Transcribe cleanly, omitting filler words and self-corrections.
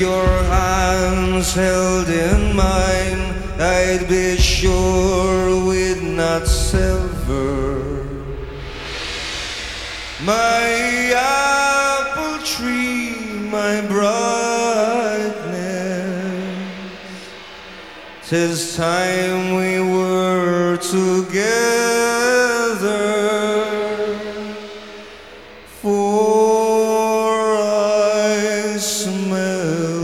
Your hands held in mine, I'd be sure we'd not sever. My apple tree, my brightness, 'tis time we were together.